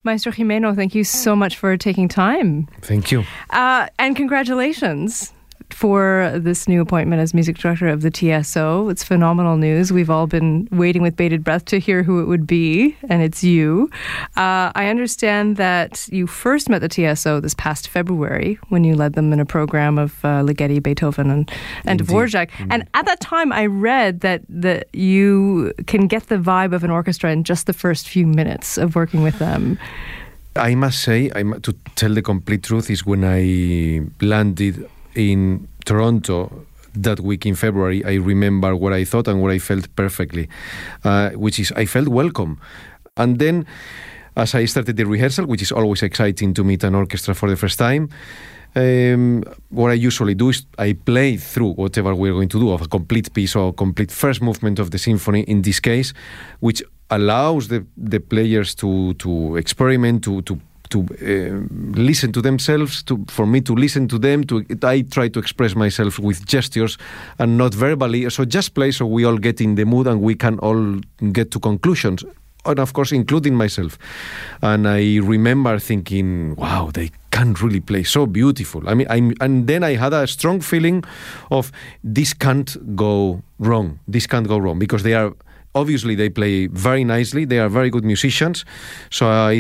Maestro Gimeno, thank you so much for taking time. Thank you. And congratulations for this new appointment as music director of the TSO. It's phenomenal news. We've all been waiting with bated breath to hear who it would be, and it's you. I understand that you first met the TSO this past February when you led them in a program of Ligeti, Beethoven, and Dvorak. And at that time, I read that you can get the vibe of an orchestra in just the first few minutes of working with them. I must say, to tell the complete truth, is when I landed in Toronto that week in February, I remember what I thought and what I felt perfectly, which is I felt welcome. And then as I started the rehearsal, which is always exciting to meet an orchestra for the first time, what I usually do is I play through whatever we're going to do of a complete piece or complete first movement of the symphony in this case, which allows the players to experiment, to listen to themselves, for me to listen to them. I try to express myself with gestures and not verbally. So just play so we all get in the mood and we can all get to conclusions. And of course, including myself. And I remember thinking, wow, they can't really play so beautiful. And then I had a strong feeling of this can't go wrong. This can't go wrong because obviously, they play very nicely. They are very good musicians. So I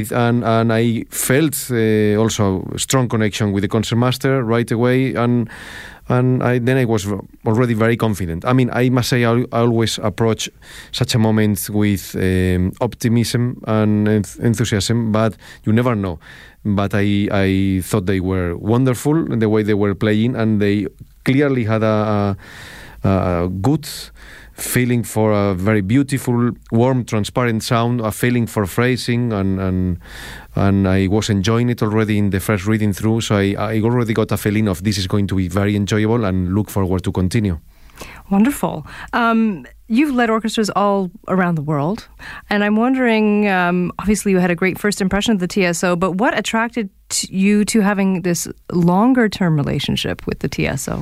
felt also a strong connection with the concertmaster right away, and then I was already very confident. I must say I always approach such a moment with optimism and enthusiasm, but you never know. But I thought they were wonderful in the way they were playing, and they clearly had a good feeling for a very beautiful, warm, transparent sound, a feeling for phrasing, and I was enjoying it already in the first reading through, so I already got a feeling of this is going to be very enjoyable and look forward to continue. Wonderful. You've led orchestras all around the world, and I'm wondering, obviously you had a great first impression of the TSO, but what attracted you to having this longer-term relationship with the TSO?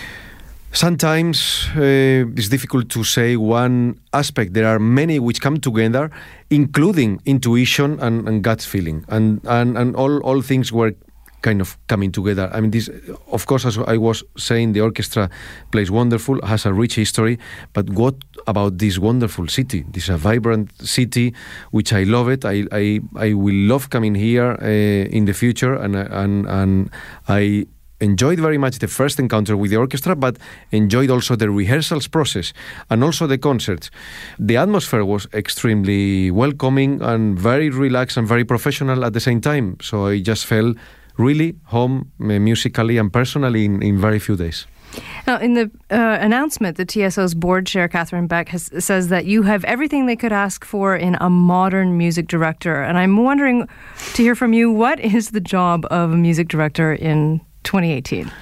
Sometimes it's difficult to say one aspect. There are many which come together, including intuition and gut feeling, and all things were kind of coming together. This, of course, as I was saying, the orchestra plays wonderful, has a rich history, but what about this wonderful city? This is a vibrant city, which I love it. I will love coming here in the future, and I enjoyed very much the first encounter with the orchestra, but enjoyed also the rehearsals process and also the concerts. The atmosphere was extremely welcoming and very relaxed and very professional at the same time. So I just felt really home musically and personally in very few days. Now, in the announcement, the TSO's board chair, Catherine Beck, says that you have everything they could ask for in a modern music director. And I'm wondering to hear from you, what is the job of a music director in 2018?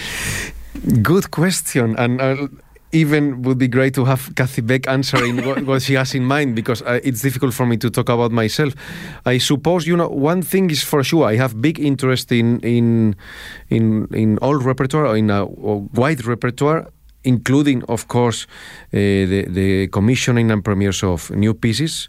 Good question, and even would be great to have Kathy Beck answering what she has in mind, because it's difficult for me to talk about myself. I suppose, one thing is for sure, I have big interest in all repertoire, or in a wide repertoire, including, of course, the commissioning and premieres of new pieces.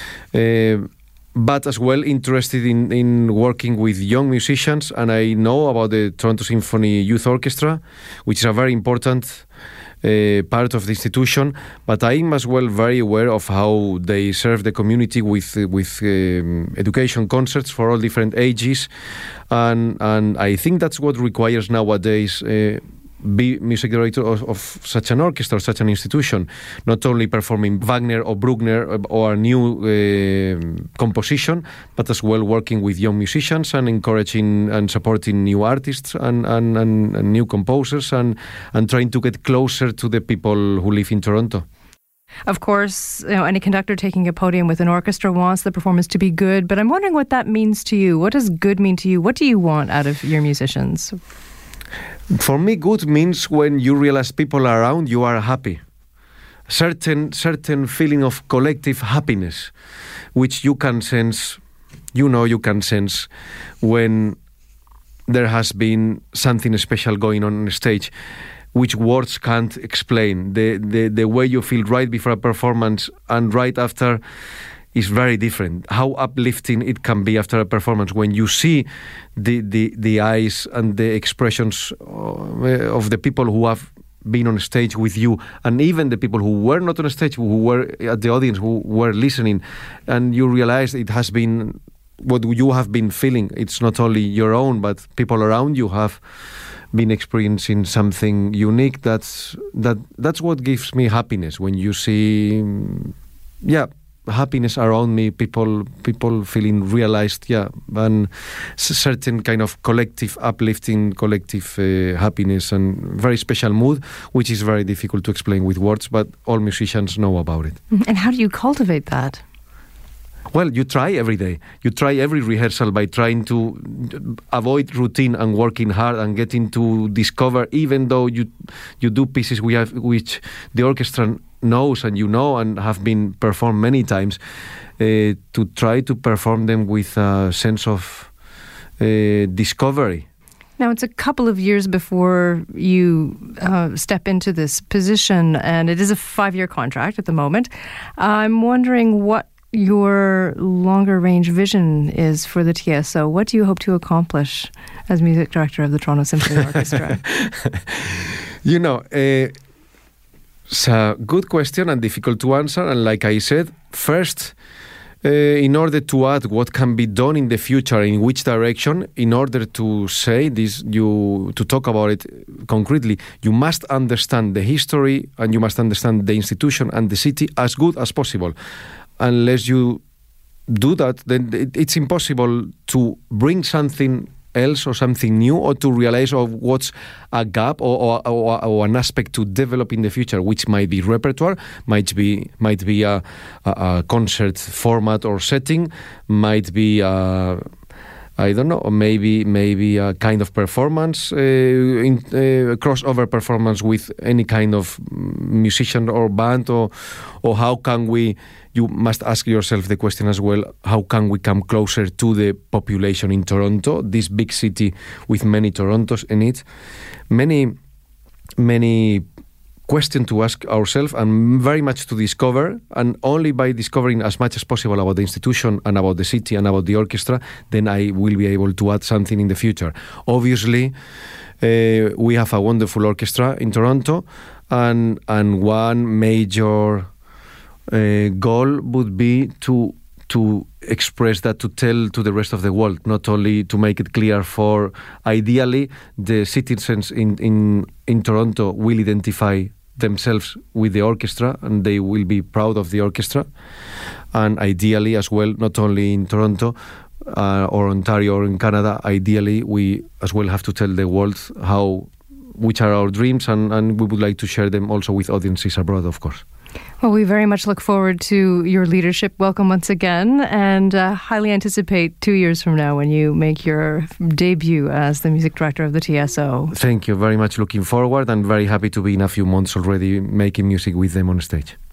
But as well interested in working with young musicians, and I know about the Toronto Symphony Youth Orchestra, which is a very important part of the institution, but I'm as well very aware of how they serve the community with education concerts for all different ages, and I think that's what requires nowadays be music director of such an orchestra, such an institution, not only performing Wagner or Bruckner or a new composition, but as well working with young musicians and encouraging and supporting new artists and new composers and trying to get closer to the people who live in Toronto. Of course, any conductor taking a podium with an orchestra wants the performance to be good, but I'm wondering what that means to you. What does good mean to you? What do you want out of your musicians? For me, good means when you realize people around you are happy. Certain feeling of collective happiness, which you can sense, you can sense when there has been something special going on stage, which words can't explain. The way you feel right before a performance and right after is very different. How uplifting it can be after a performance when you see the eyes and the expressions of the people who have been on stage with you, and even the people who were not on stage, who were at the audience, who were listening, and you realize it has been what you have been feeling. It's not only your own, but people around you have been experiencing something unique. That's what gives me happiness when you see, happiness around me, people feeling realized, and certain kind of collective uplifting, collective happiness and very special mood, which is very difficult to explain with words, but all musicians know about it. And how do you cultivate that? Well, you try every day. You try every rehearsal by trying to avoid routine and working hard and getting to discover, even though you do pieces which the orchestra knows and and have been performed many times, to try to perform them with a sense of discovery. Now, it's a couple of years before you step into this position, and it is a 5-year contract at the moment. I'm wondering what your longer range vision is for the TSO. What do you hope to accomplish as music director of the Toronto Symphony Orchestra? It's a good question and difficult to answer. And like I said, first, in order to add what can be done in the future, in which direction, in order to say this, to talk about it concretely, you must understand the history and you must understand the institution and the city as good as possible. Unless you do that, then it's impossible to bring something else or something new, or to realize of what's a gap or an aspect to develop in the future, which might be repertoire, might be a concert format or setting, might be I don't know, maybe a kind of performance, crossover performance with any kind of musician or band, or how can we? You must ask yourself the question as well, how can we come closer to the population in Toronto, this big city with many Torontos in it? Many questions to ask ourselves and very much to discover, and only by discovering as much as possible about the institution and about the city and about the orchestra, then I will be able to add something in the future. Obviously, we have a wonderful orchestra in Toronto, and one major goal would be to express that, to tell to the rest of the world, not only to make it clear for, ideally, the citizens in Toronto will identify themselves with the orchestra and they will be proud of the orchestra, and ideally as well, not only in Toronto or Ontario or in Canada, ideally we as well have to tell the world which are our dreams, and we would like to share them also with audiences abroad, of course. Well, we very much look forward to your leadership. Welcome once again, and highly anticipate 2 years from now when you make your debut as the music director of the TSO. Thank you very much. Looking forward and very happy to be in a few months already making music with them on stage.